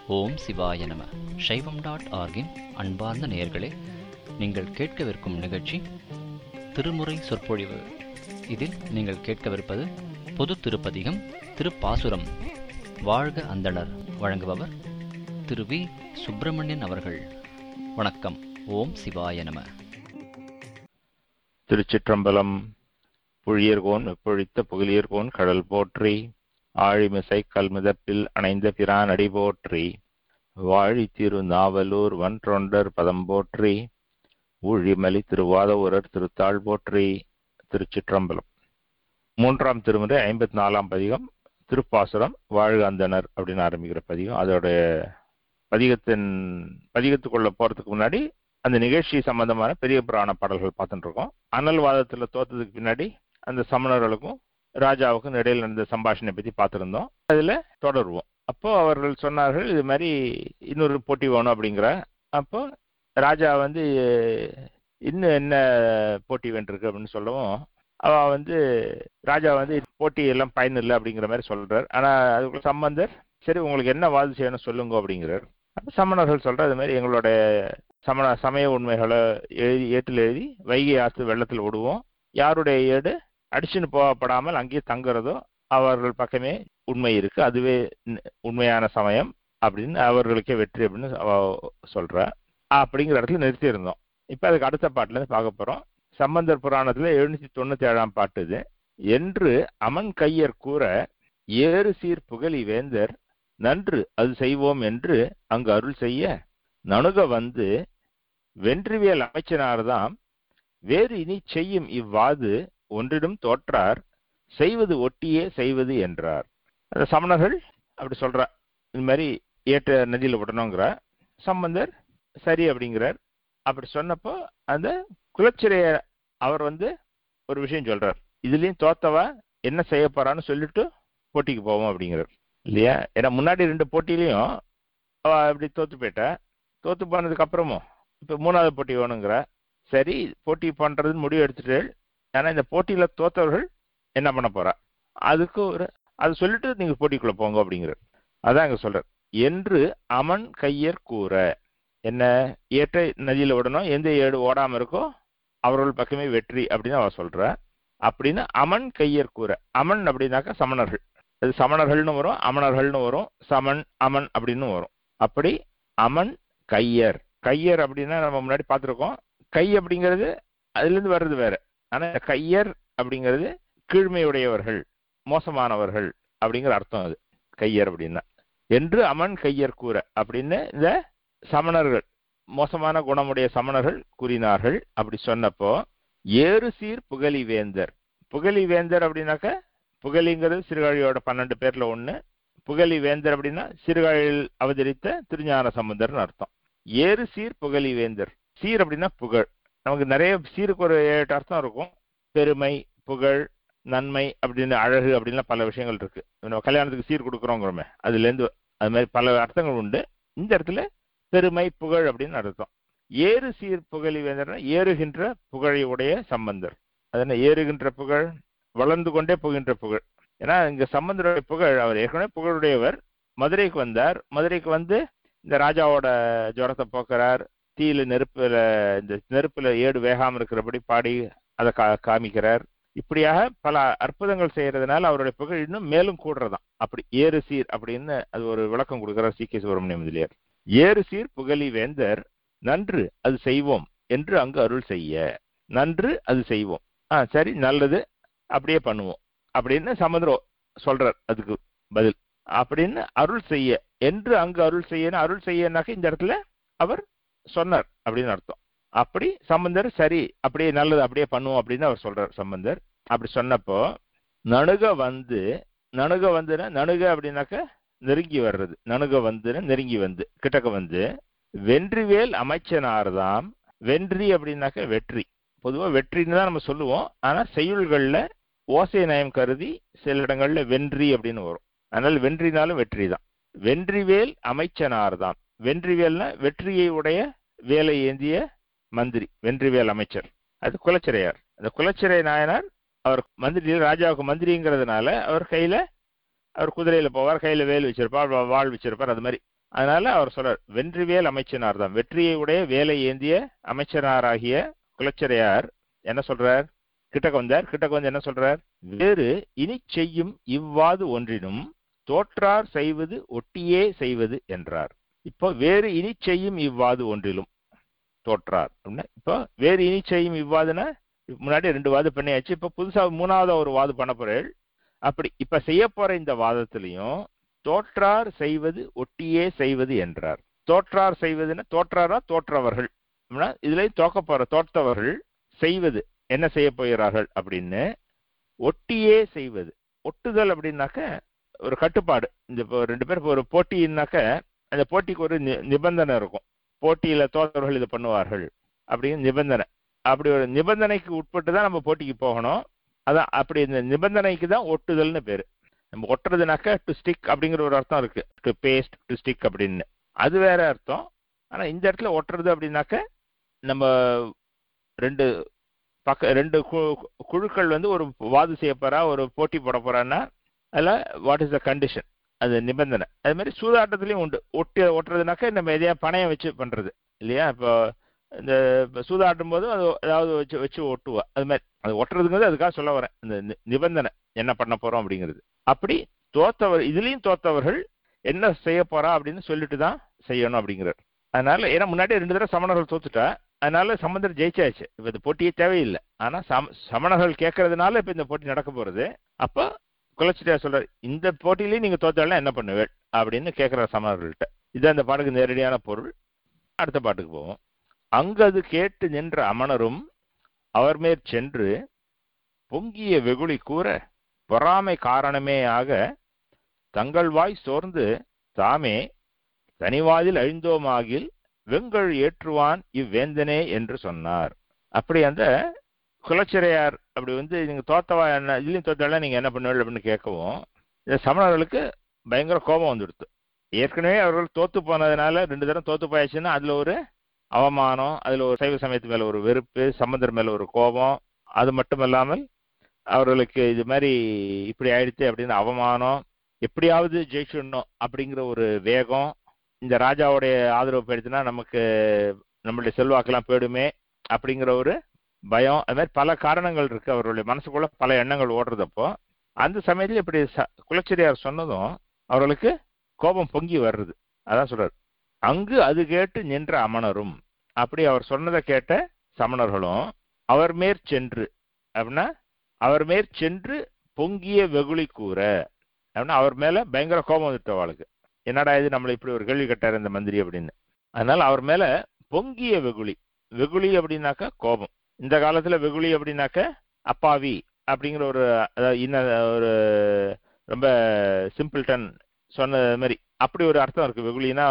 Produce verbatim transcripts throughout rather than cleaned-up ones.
ஓம் சிவாய நம. சைவம் டாட் ஆர்கின் அன்பார்ந்த நேயர்களே, நீங்கள் கேட்கவிருக்கும் நிகழ்ச்சி திருமுறை சொற்பொழிவு. இதில் நீங்கள் கேட்கவிருப்பது பொது திருப்பதிகம் திருப்பாசுரம் வாழ்க அந்தணர். வழங்குபவர் திரு வி சுப்பிரமணியன் அவர்கள். வணக்கம். ஓம் சிவாய நம. திருச்சிற்றம்பலம். புழியர்கோன் வெப்பொழித்த புகழியர்கோன் கடல் போற்றி, ஆழிமிசை கல்மிதப்பில் அணைந்த பிரான் அடி போற்றி, வாழி திரு நாவலூர் வன்றொண்டர் பதம் போற்றி, ஊழிமலி திருவாதவூரர் திருத்தாள் போற்றி. திருச்சிற்றம்பலம். மூன்றாம் திருமுறை ஐம்பத்தி நாலாம் பதிகம் திருப்பாசுரம் வாழ்க அந்தணர் அப்படின்னு ஆரம்பிக்கிற பதிகம். அதோட பதிகத்தின் பதிகத்துக்குள்ள போறதுக்கு முன்னாடி அந்த நிகழ்ச்சி சம்பந்தமான பெரிய புராண பாடல்கள் பார்த்துட்டு இருக்கோம். அனல்வாதத்துல தோத்ததுக்கு பின்னாடி அந்த சமணர்களுக்கும் ராஜாவுக்கும் இடையில் நடந்த சம்பாஷணை பத்தி பார்த்திருந்தோம். அதுல தொடருவோம். அப்போ அவர்கள் சொன்னார்கள், இது மாதிரி இன்னொரு போட்டி வேணும் அப்படிங்கிற. அப்போ ராஜா வந்து இன்னும் என்ன போட்டி வேண்டியிருக்கு அப்படின்னு சொல்லவும், அவ வந்து ராஜா வந்து போட்டி எல்லாம் பயன் இல்லை அப்படிங்கிற மாதிரி சொல்றார். ஆனா அதுக்குள்ள சம்பந்தர், சரி உங்களுக்கு என்ன வாது செய்யணும் சொல்லுங்க அப்படிங்கிறார். அப்ப சமணர்கள் சொல்ற, அது மாதிரி எங்களோட சமண சமய உண்மைகளை எழுதி ஏட்டில் எழுதி வைகை ஆத்து வெள்ளத்தில் விடுவோம், யாருடைய ஏடு அடிச்சுன்னு போகப்படாமல் அங்கேயே தங்குறதோ அவர்கள் பக்கமே உண்மை இருக்கு, அதுவே உண்மையான சமயம் அப்படின்னு அவர்களுக்கே வெற்றி அப்படின்னு அவ சொல்ற. அப்படிங்கிற இடத்துல நிறுத்தி இருந்தோம். இப்ப அதுக்கு அடுத்த பாட்டுல இருந்து பார்க்க போறோம். சம்பந்தர் புராணத்துல எழுநூத்தி தொண்ணூத்தி ஏழாம் பாட்டு இது. என்று அமன் கையர் கூற ஏறு சீர் புகழி வேந்தர் நன்று அது செய்வோம் என்று அங்கு அருள் செய்ய நணுக வந்து வென்றிவியல் அமைச்சனார்தாம் வேறு இனி செய்யும் இவ்வாது ஒன்றிடும் தோற்றார் செய்வது ஒட்டியே செய்வது என்றார். அந்த சமணர்கள் அப்படி சொல்ற, இந்த மாதிரி ஏற்ற நதியில் விடணுங்கிற. சம்பந்தர் சரி அப்படிங்கிறார். அப்படி சொன்னப்போ அந்த குலச்சிறைய அவர் வந்து ஒரு விஷயம் சொல்றார், இதுலயும் தோத்தவா என்ன செய்ய போறான்னு சொல்லிட்டு போட்டிக்கு போவோம் அப்படிங்கிறார் இல்லையா. ஏன்னா முன்னாடி ரெண்டு போட்டியிலையும் அவ அப்படி தோத்து போயிட்டா, தோத்து போனதுக்கு அப்புறமும் இப்ப மூணாவது போட்டி வேணுங்கிற. சரி போட்டி பண்றதுன்னு முடிவு எடுத்துட்டு, ஆனா இந்த போட்டியில தோத்தவர்கள் என்ன பண்ண போறா, அதுக்கு ஒரு அது சொல்லிட்டு நீங்க போட்டிக்குள்ள போங்க அப்படிங்கிறார். அதான் அங்க சொல்ற. என்று அமன் கையர் கூற, என்ன ஏற்ற நதியில விடணும், எந்த ஏடு ஓடாம இருக்கோ அவர்கள் பக்கமே வெற்றி அப்படின்னு அவ சொல்ற. அப்படின்னு அமன் கையர் கூற. அமன் அப்படின்னாக்கா சமணர்கள், அது சமணர்கள்னு வரும், அமணர்கள்னு வரும், சமன் அமன் அப்படின்னு வரும். அப்படி அமன் கையர். கையர் அப்படின்னா நம்ம முன்னாடி பார்த்துருக்கோம், கை அப்படிங்கிறது அதுல இருந்து வர்றது வேற. ஆனா கையர் அப்படிங்கிறது கீழ்மையுடையவர்கள், மோசமானவர்கள் அப்படிங்கிற அர்த்தம். அது கையர் அப்படின்னா. என்று அமன் கையர் கூற அப்படின்னு இந்த சமணர்கள், மோசமான குணமுடைய சமணர்கள் கூறினார்கள். அப்படி சொன்னப்போ ஏறு சீர் புகழி வேந்தர். புகழி வேந்தர் அப்படின்னாக்க, புகழிங்கிறது சிறுகாழியோட பன்னெண்டு பேர்ல ஒண்ணு. புகழி வேந்தர் அப்படின்னா சிறுகாழியில் அவதரித்த திருஞான சம்பந்தர்னு அர்த்தம். ஏறு சீர் புகழி வேந்தர். சீர் அப்படின்னா புகழ். நமக்கு நிறைய சீருக்கு ஒரு ஏழு அர்த்தம் இருக்கும். பெருமை, புகழ், நன்மை அப்படின்னு, அழகு அப்படின்லாம் பல விஷயங்கள் இருக்கு. நம்ம கல்யாணத்துக்கு சீர் கொடுக்குறோங்கிறோமே, அதுல இருந்து அது மாதிரி பல அர்த்தங்கள் உண்டு. இந்த இடத்துல பெருமை, புகழ் அப்படின்னு அர்த்தம். ஏறு சீர் புகழி வேந்தர்னா ஏறுகின்ற புகழை உடைய சம்பந்தர். அதனால ஏறுகின்ற புகழ், வளர்ந்து கொண்டே போகின்ற புகழ். ஏன்னா இங்க சம்பந்தருடைய புகழ், அவர் ஏற்கனவே புகழுடையவர். மதுரைக்கு வந்தார். மதுரைக்கு வந்து இந்த ராஜாவோட ஜுரத்தை போக்குறார். தீயில நெருப்புல, இந்த நெருப்புல ஏடு வேகாம இருக்கிறபடி பாடி அதை கா காமிக்கிறார். இப்படியாக பல அற்புதங்கள் செய்யறதுனால அவருடைய புகழ் இன்னும் மேலும் கூடுறதான். அப்படி ஏறு சீர் அப்படின்னு அது ஒரு விளக்கம் கொடுக்கிறார் சி கே சுப்பிரமணிய முதலியார். ஏறு சீர் புகழி வேந்தர் நன்று அது செய்வோம் என்று அங்கு அருள் செய்ய. நன்று அது செய்வோம், ஆஹ் சரி நல்லது அப்படியே பண்ணுவோம் அப்படின்னு சமுதிரோ சொல்றார். அதுக்கு பதில் அப்படின்னு அருள் செய்ய என்று அங்கு அருள் செய்ய. அருள் செய்யனாக்க இந்த இடத்துல அவர் சொன்னார் அப்படின்னு அர்த்தம். அப்படி சம்பந்தர் சரி அப்படியே நல்லது அப்படியே பண்ணுவோம் அப்படின்னு அவர் சொல்றார் சம்பந்தர். அப்படி சொன்னப்போ நணுக வந்து, நணுக வந்துன்னா நணுக அப்படின்னாக்க நெருங்கி வர்றது. நணுக வந்துன்னா நெருங்கி வந்து, கிட்டக்க வந்து வென்றிவேல் அமைச்சனார்தாம். வென்றி அப்படின்னாக்க வெற்றி. பொதுவா வெற்றின்னு தான் நம்ம சொல்லுவோம். ஆனா செய்யுள்கள்ல ஓசை நயம் கருதி சில இடங்கள்ல வென்றி அப்படின்னு வரும். அதனால வென்றினாலும் வெற்றி தான். வென்றிவேல் அமைச்சனார்தாம். வென்றிவேல்னா வெற்றியை உடைய வேலை ஏந்திய மந்திரி, வென்றிவேல் அமைச்சர். அது குலச்சிறையார். அந்த குலச்சிறை நாயனார் அவர் மந்திரி, ராஜாவுக்கு மந்திரிங்கிறதுனால அவர் கையில, அவர் குதிரையில போவார், கையில வேல் வச்சிருப்பார், வாழ் வச்சிருப்பார். அது மாதிரி அதனால அவர் சொல்றார், வென்றிவேல் அமைச்சனார் தான், வெற்றியை உடைய வேலை ஏந்திய அமைச்சனாராகிய குலச்சிறையார் என்ன சொல்றார், கிட்டக்க வந்தார். கிட்டக்க வந்து என்ன சொல்றார், வேறு இனி செய்யும் இவ்வாது ஒன்றினும் தோற்றார் செய்வது ஒட்டியே செய்வது என்றார். இப்போ வேறு இனி செய்யும் இவ்வாது ஒன்றிலும் தோற்றார் அப்படின்னா, இப்போ வேறு இனி செய்யும் இவ்வாதுன்னா முன்னாடி ரெண்டு வாது பண்ணியாச்சு, இப்ப புதுசா மூணாவது ஒரு வாது பண்ண போறேன். அப்படி இப்ப செய்ய போற இந்த வாதத்திலையும் தோற்றார் செய்வது ஒட்டியே செய்வது என்றார். தோற்றார் செய்வதுன்னா தோற்றாரா தோற்றவர்கள், இதுலயும் தோக்க போற தோற்றவர்கள் செய்வது என்ன செய்ய போகிறார்கள் அப்படின்னு ஒட்டியே செய்வது. ஒட்டுதல் அப்படின்னாக்க ஒரு கட்டுப்பாடு. இந்த ரெண்டு பேருக்கு ஒரு போட்டின்னாக்க அந்த போட்டிக்கு ஒரு நிபந்தனை இருக்கும். போட்டியில தோற்றவர்கள் இதை பண்ணுவார்கள் அப்படின்னு நிபந்தனை. அப்படி ஒரு நிபந்தனைக்கு உட்பட்டு தான் நம்ம போட்டிக்கு போகணும். அதான் அப்படி இந்த நிபந்தனைக்கு தான் ஒட்டுதல்னு பேரு. நம்ம ஒட்டுறதுனாக்க டு ஸ்டிக் அப்படிங்கிற ஒரு அர்த்தம் இருக்கு, டு பேஸ்ட் டு ஸ்டிக் அப்படின்னு, அது வேற அர்த்தம். ஆனா இந்த இடத்துல ஒட்டுறது அப்படின்னாக்க நம்ம ரெண்டு பக்க ரெண்டு குழுக்கள் வந்து ஒரு வாது செய்ய போறா, ஒரு போட்டி போட போறான்னா அதில் வாட் இஸ் த கண்டிஷன், அது நிபந்தனை. அது மாதிரி சூதாட்டத்திலையும் உண்டு. ஒட்டி ஒட்டுறதுனாக்க நம்ம எதையா பணையம் வச்சு பண்றது இல்லையா. இப்போ இந்த சூதாட்டும் போது அது ஏதாவது வச்சு வச்சு ஒட்டுவா. அது மாதிரி அது ஒட்டுறதுங்கிறது அதுக்காக சொல்ல வரேன், இந்த நிபந்தனை என்ன பண்ண போறோம் அப்படிங்கிறது. அப்படி தோத்தவர் இதுலயும் தோத்தவர்கள் என்ன செய்ய போறா அப்படின்னு சொல்லிட்டு தான் செய்யணும் அப்படிங்கிறார். அதனால ஏன்னா முன்னாடி ரெண்டு தடவை சமணர்கள் தோத்துட்டா, அதனால சம்பந்தர் ஜெயிச்சாச்சு. இப்ப இந்த போட்டியே தேவையில்லை. ஆனா சம சமணர்கள் கேட்கறதுனால இப்ப இந்த போட்டி நடக்க போறது. அப்ப குலச்சிறையார் சொல்றாரு, இந்த போட்டியிலேயே நீங்க தோத்தாலும் என்ன பண்ணுவேன் அப்படின்னு கேட்கிற சமணர்கள்ட்ட. இது அந்த பாட்டுக்கு நேரடியான பொருள். அடுத்த பாட்டுக்கு போவோம். அங்கது கேட்டு நின்ற அமணரும் அவர் மேற் சென்று பொங்கிய வெகுளி கூற பொறாமை காரணமே ஆக தங்கள் வாய் சோர்ந்து தாமே தனிவாதில் அழிந்தோமாகில் வெங்கல் ஏற்றுவான் இவ்வேந்தனே என்று சொன்னார். அப்படி அந்த குலச்சிறையார் அப்படி வந்து நீங்க தோத்தவா என்ன இதுலையும் தோத்தாலும் நீங்க என்ன பண்ணுவீங்க அப்படின்னு கேட்கவும் இந்த சமணர்களுக்கு பயங்கர கோபம் வந்துடுது. ஏற்கனவே அவர்கள் தோத்து போனதுனால ரெண்டு தரம் தோத்து போயாச்சுன்னா அதுல ஒரு அவமானம், அதுல ஒரு சைவ சமயத்து மேல ஒரு வெறுப்பு, சம்பந்தர் மேல ஒரு கோபம், அது மட்டும் இல்லாமல் அவர்களுக்கு இது மாதிரி இப்படி ஆயிடுச்சு அப்படின்னு அவமானம், எப்படியாவது ஜெயிச்சிடணும் அப்படிங்கிற ஒரு வேகம், இந்த ராஜாவுடைய ஆதரவு போயிடுச்சுன்னா நமக்கு நம்மளுடைய செல்வாக்கெல்லாம் போயிடுமே அப்படிங்கிற ஒரு பயம், அது மாதிரி பல காரணங்கள் இருக்கு. அவர்களுடைய மனசுக்குள்ள பல எண்ணங்கள் ஓடுறதப்போ அந்த சமயத்துல இப்படி குலச்சிறையார் சொன்னதும் அவர்களுக்கு கோபம் பொங்கி வர்றது. அதான் சொல்றாரு, அங்கு அது கேட்டு நின்ற அமணரும், அப்படி அவர் சொன்னதை கேட்ட சமணர்களும் அவர் மேற் சென்று அப்படின்னா அவர் மேற் சென்று பொங்கிய வெகுளி கூற அப்படின்னா அவர் மேல பயங்கர கோபம் வந்துட்டு அவளுக்கு, என்னடா இது நம்மளை இப்படி ஒரு கேள்வி கேட்டார் இந்த மந்திரி அப்படின்னு. அதனால அவர் மேல பொங்கிய வெகுளி, வெகுளி அப்படின்னாக்க கோபம். இந்த காலத்துல வெகுளி அப்படின்னாக்க அப்பாவி அப்படிங்கிற ஒரு இன்ன ஒரு ரொம்ப சிம்பிள்டன் சொன்ன மாதிரி அப்படி ஒரு அர்த்தம் இருக்கு வெகுளினா.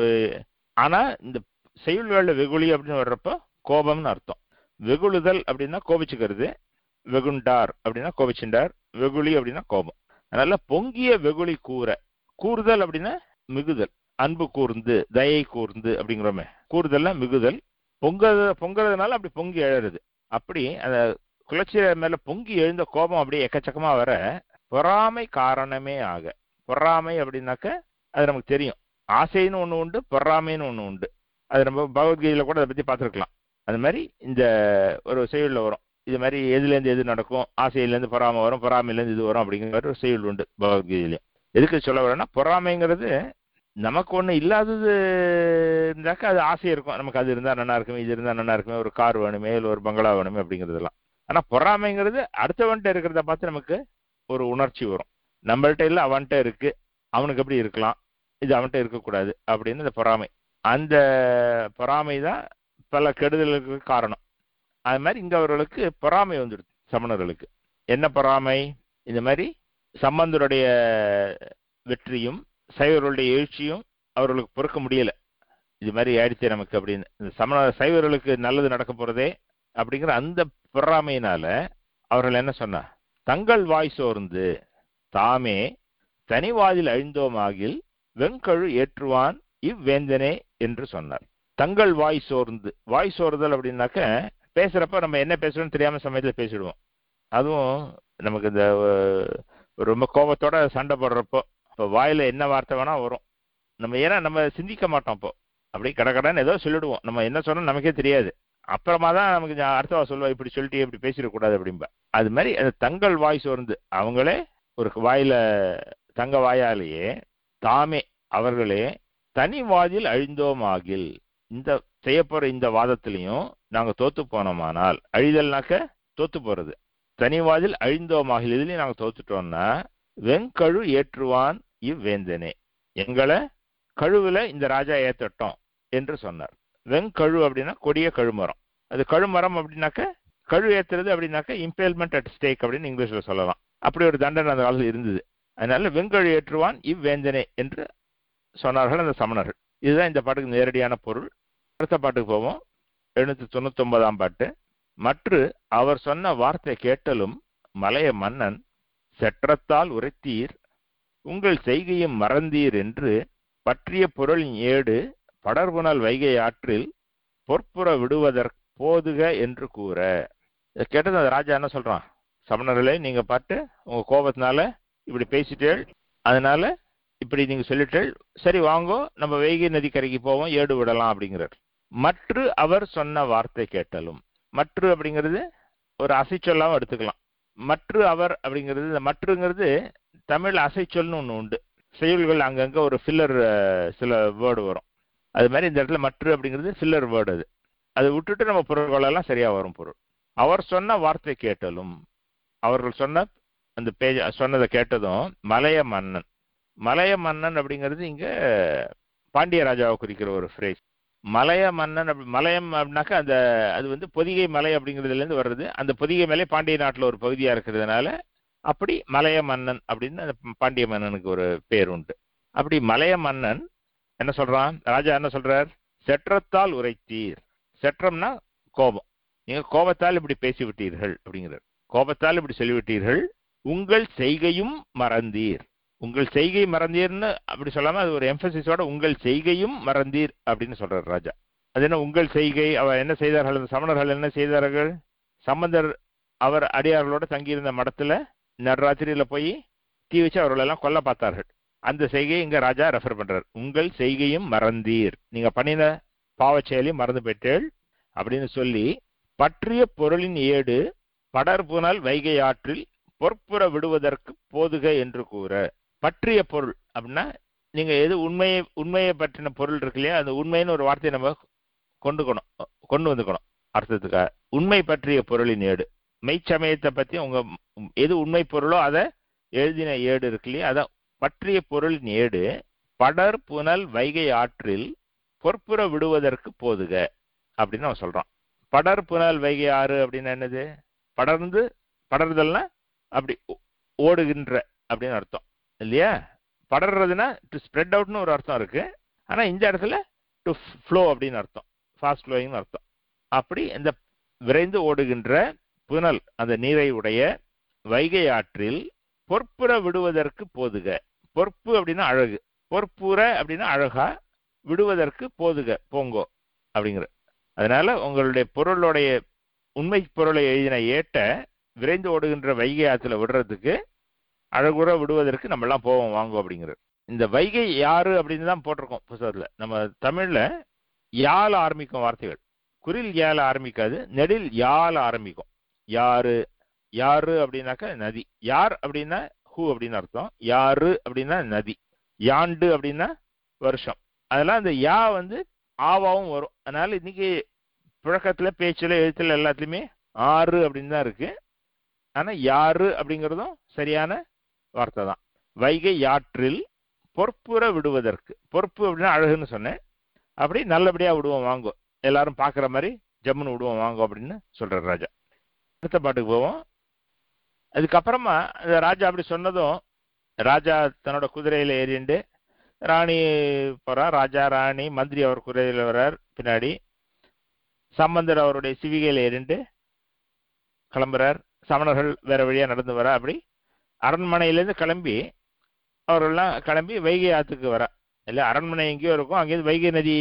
ஆனா இந்த செய்யுள் வேளை வெகுளி அப்படின்னு வர்றப்போ கோபம்னு அர்த்தம். வெகுளுதல் அப்படின்னா கோபிச்சுக்கிறது, வெகுண்டார் அப்படின்னா கோபிச்சுண்டார், வெகுளி அப்படின்னா கோபம். அதனால பொங்கிய வெகுளி கூற, கூறுதல் அப்படின்னா மிகுதல், அன்பு கூர்ந்து தயை கூர்ந்து அப்படிங்கிறோமே, கூறுதல்னா மிகுதல். பொங்க பொங்குறதுனால அப்படி பொங்கி எழுறது. அப்படி அந்த குலச்சிறையார் மேல பொங்கி எழுந்த கோபம் அப்படியே எக்கச்சக்கமா வர பொறாமை காரணமே ஆக. பொறாமை அப்படின்னாக்க அது நமக்கு தெரியும், ஆசைன்னு ஒண்ணு உண்டு, பொறாமைன்னு ஒண்ணு உண்டு. அது நம்ம பகவத்கீதையில கூட அதை பத்தி பார்த்துருக்கலாம். அது மாதிரி இந்த ஒரு செய்யுள்ல வரும், இது மாதிரி எதுலேருந்து எது நடக்கும், ஆசையிலேருந்து பொறாமை வரும், பொறாமையிலேருந்து இது வரும் அப்படிங்கிற ஒரு செய்யுள் உண்டு பகவத்கீதையிலையும். எதுக்கு சொல்ல வரேன்னா, பொறாமைங்கிறது நமக்கு ஒண்ணு இல்லாதது இருந்தாக்க அது ஆசை இருக்கும், நமக்கு அது இருந்தா நல்லா இருக்குமே, இது இருந்தா நல்லா இருக்குமே, ஒரு கார் வேணுமே, இல்லை ஒரு பங்களா வேணுமே அப்படிங்கிறதுலாம். ஆனா பொறாமைங்கிறது அடுத்தவன்ட்ட இருக்கிறத பார்த்து நமக்கு ஒரு உணர்ச்சி வரும். நம்மள்ட்ட இல்லை அவன்கிட்ட இருக்கு, அவனுக்கு எப்படி இருக்கலாம், இது அவன்கிட்ட இருக்கக்கூடாது அப்படின்னு இந்த பொறாமை. அந்த பொறாமை தான் பல கெடுதலுக்கு காரணம். அது மாதிரி இங்க அவர்களுக்கு பொறாமை வந்துடுது சமணர்களுக்கு. என்ன பொறாமை? இந்த மாதிரி சம்பந்தருடைய வெற்றியும் சைவர்களுடைய எழுச்சியும் அவர்களுக்கு பொறுக்க முடியல, இது மாதிரி ஆயிடுச்சு நமக்கு அப்படின்னு. இந்த சமண சைவர்களுக்கு நல்லது நடக்க போறதே அப்படிங்கிற அந்த பொறாமையினால அவர்கள் என்ன சொன்னா, தங்கள் வாய் சோர்ந்து தாமே தனிவாதில் அழிந்தோமாகில் வெங்கழு ஏற்றுவான் இவ்வேந்தனே என்று சொன்னார். தங்கள் வாய் சோர்ந்து, வாய் சோறுதல் அப்படின்னாக்க பேசுறப்ப நம்ம என்ன பேசுறோம்னு தெரியாம சமயத்துல பேசிடுவோம். அதுவும் நமக்கு இந்த ரொம்ப கோபத்தோட சண்டை போடுறப்போ இப்போ வாயில என்ன வார்த்தை வேணா வரும், நம்ம ஏன்னா நம்ம சிந்திக்க மாட்டோம். அப்போ அப்படி கடகடன்னு ஏதோ சொல்லிடுவோம். நம்ம என்ன சொன்னோம் நமக்கே தெரியாது. அப்புறமா தான் நமக்கு அடுத்தவா சொல்லுவா, இப்படி சொல்லிட்டு இப்படி பேசிடக்கூடாது அப்படின்பா. அது மாதிரி அது தங்கள் வாய் சோர்ந்து அவங்களே ஒரு வாயில தங்க வாயாலேயே தாமே அவர்களே தனி வாதில் அழிந்தோமாகில், இந்த செய்ய போற இந்த வாதத்திலையும் நாங்க தோத்து போனோமானால், அழிதல்னாக்க தோத்து போறது, தனிவாதில் அழிந்தோமாகில் இதுலயும் நாங்க தோத்துட்டோம்னா வெங்கழு ஏற்றுவான் இவ்வேந்தனே, எங்களை கழுவுல இந்த ராஜா ஏத்தட்டோம் என்று சொன்னார். வெங்கழு அப்படின்னா கொடிய கழுமரம். அது கழுமரம் அப்படின்னாக்க கழு ஏத்துறது அப்படின்னாக்க இம்பேல்மெண்ட் அட் ஸ்டேக் அப்படின்னு இங்கிலீஷ்ல சொல்லலாம். அப்படி ஒரு தண்டனை அந்த காலத்தில் இருந்தது. அதனால வெங்கழு ஏற்றுவான் இவ்வேந்தனே என்று சொன்னார்கள் அந்த சமணர்கள். இதுதான் இந்த பாட்டுக்கு நேரடியான பொருள். அடுத்த பாட்டுக்கு போவோம். எழுநூத்தி தொண்ணூத்தி ஒன்பதாம் பாட்டு. மற்று அவர் சொன்ன வார்த்தை கேட்டலும் மலைய மன்னன் செற்றத்தால் உரைத்தீர் உங்கள் செய்கையும் மறந்தீர் என்று பற்றிய பொருளின் ஏடு படர்புணல் வைகை ஆற்றில் பொற்புற விடுவதற்கு போதுக என்று கூற. இதை கேட்டது அந்த ராஜா என்ன சொல்றான், சமணர்களே நீங்க பாட்டு உங்க கோபத்தினால இப்படி பேசிட்டேள், அதனால இப்படி நீங்க சொல்லிட்டேள், சரி வாங்கோ நம்ம வைகை நதிக்கரைக்கு போவோம், ஏடு விடலாம் அப்படிங்கிறார். மற்று அவர் சொன்ன வார்த்தை கேட்டலும், மற்று அப்படிங்கிறது ஒரு அசைச்சொல்லாவும் எடுத்துக்கலாம். மற்று அவர் அப்படிங்கிறது, இந்த மற்றுங்கிறது தமிழ் அசைச்சொல்னு ஒன்று உண்டு. செயல்கள் அங்கங்க ஒரு ஃபில்லர் சில வேர்டு வரும். அது மாதிரி இந்த இடத்துல மற்று அப்படிங்கிறது ஃபில்லர் வேர்டு. அது அதை விட்டுட்டு நம்ம பொருள்களெல்லாம் சரியா வரும் பொருள். அவர் சொன்ன வார்த்தை கேட்டலும், அவர்கள் சொன்ன அந்த பேஜ் சொன்னதை கேட்டதும் மலைய மன்னன், மலைய மன்னன் அப்படிங்கிறது இங்க பாண்டிய ராஜாவை குறிக்கிற ஒரு ஃப்ரேஸ். மலைய மன்னன் அப்படி மலையம் அப்படின்னாக்கா அந்த அது வந்து பொதிகை மலை அப்படிங்கிறதுல இருந்து வர்றது. அந்த பொதிகை மலை பாண்டிய நாட்டில் ஒரு பகுதியா இருக்கிறதுனால அப்படி மலைய மன்னன் அப்படின்னு அந்த பாண்டிய மன்னனுக்கு ஒரு பேர் உண்டு. அப்படி மலைய மன்னன் என்ன சொல்றான், ராஜா என்ன சொல்றார், செற்றத்தால் உரைத்தீர். செற்றம்னா கோபம், நீங்க கோபத்தால் இப்படி பேசிவிட்டீர்கள் அப்படிங்கிறார். கோபத்தால் இப்படி சொல்லிவிட்டீர்கள், உங்கள் செய்கையும் மறந்தீர். உங்கள் செய்கை மறந்தீர்னு அப்படி சொல்லாம அது ஒரு எம்பசிஸோட உங்கள் செய்கையும் மறந்தீர் அப்படின்னு சொல்றார் ராஜா. அது என்ன உங்கள் செய்கை, அவர் என்ன செய்தார்கள், அந்த சமணர்கள் என்ன செய்தார்கள், சம்பந்தர் அவர் அடியார்களோட தங்கியிருந்த மடத்துல நடுராத்திரியில போய் தீ வச்சு அவர்களெல்லாம் கொல்ல பார்த்தார்கள். அந்த செய்கையை இங்க ராஜா ரெஃபர் பண்றார். உங்கள் செய்கையும் மறந்தீர், நீங்க பண்ணின பாவச் செயலையும் மறந்து போயிட்டேள் அப்படின்னு சொல்லி பற்றிய பொருளின் ஏடு படர்புணல் வைகை ஆற்றில் பொற்புற விடுவதற்கு போதுக என்று கூற. பற்றிய பொருள் அப்படின்னா நீங்க எது உண்மையை உண்மையை பற்றின பொருள் இருக்கு இல்லையா, அந்த உண்மைன்னு ஒரு வார்த்தையை நம்ம கொண்டுக்கணும் கொண்டு வந்துக்கணும் அர்த்தத்துக்காக. உண்மை பற்றிய பொருளின் ஏடு, மெய்ச்சமயத்தை பத்தி உங்க எது உண்மை பொருளோ அதை எழுதின ஏடு இருக்கு இல்லையா, அதான் பற்றிய பொருளின் ஏடு படர் புனல் வைகை ஆற்றில் பொற்புற விடுவதற்கு போதுக அப்படின்னு அவன் சொல்றான். படர் புனல் வைகை ஆறு அப்படின்னு என்னது, படர்ந்து படர்தல்னா அப்படி ஓடுகின்ற அப்படின்னு அர்த்தம் இல்லையா. படர்றதுன்னா டு ஸ்ப்ரெட் அவுட்னு ஒரு அர்த்தம் இருக்கு. ஆனா இந்த இடத்துல டு ஃப்ளோ அப்படின்னு அர்த்தம், ஃபாஸ்ட் ஃப்ளோயிங்னு அர்த்தம். அப்படி இந்த விரைந்து ஓடுகின்ற புனல் அந்த நீரை உடைய வைகை ஆற்றில் பொற்புற விடுவதற்கு போதுக. பொற்பு அப்படின்னா அழகு, பொற்புற அப்படின்னா அழகா, விடுவதற்கு போதுக போங்கோ அப்படிங்கிற. அதனால உங்களுடைய பொருளுடைய உண்மை பொருளை எழுதின ஏட்ட விரைந்து ஓடுகின்ற வைகை ஆற்றுல விடுறதுக்கு அழகுற விடுவதற்கு நம்ம எல்லாம் போவோம் வாங்கோ அப்படிங்கிறது. இந்த வைகை யாரு அப்படின்னு தான் போட்டிருக்கோம் புத்தகத்துல. நம்ம தமிழ்ல யாழ ஆரம்பிக்கும் வார்த்தைகள், குறில் யாழ ஆரம்பிக்காது, நெடில் யாழ ஆரம்பிக்கும். யாரு, யாரு அப்படின்னாக்கா நதி, யார் அப்படின்னா ஹூ அப்படின்னு அர்த்தம், யாரு அப்படின்னா நதி, யாண்டு அப்படின்னா வருஷம். அதெல்லாம் அந்த யா வந்து ஆவாவும் வரும். அதனால இன்னைக்கு புழக்கத்துல பேச்சுல எழுத்துல எல்லாத்துலயுமே ஆறு அப்படின்னு தான் இருக்கு. ஆனா யாரு அப்படிங்கிறதும் சரியான வார்த்தை தான். வைகை யாற்றில் பொற்புற விடுவதற்கு, பொறுப்பு அப்படின்னா அழகுன்னு சொன்னேன், அப்படி நல்லபடியா விடுவோம் வாங்கோ, எல்லாரும் பாக்குற மாதிரி ஜம்முன்னு விடுவோம் வாங்கோ அப்படின்னு சொல்றாரு ராஜா. அடுத்த பாட்டுக்கு போவோம். அதுக்கப்புறமா அந்த ராஜா அப்படி சொன்னதும் ராஜா தன்னோட குதிரையில ஏறிண்டு ராணி போறா. ராஜா ராணி மந்திரி அவர் குதிரையில வர்றார் பின்னாடி. சம்பந்தர் அவருடைய சிவிகையில ஏறிண்டு கிளம்புறார். சமணர்கள் வேற வழியா நடந்து வர. அப்படி அரண்மனையிலேருந்து கிளம்பி அவரெல்லாம் கிளம்பி வைகை ஆற்றுக்கு வர. இல்லை அரண்மனை எங்கேயோ இருக்கும், அங்கேருந்து வைகை நதி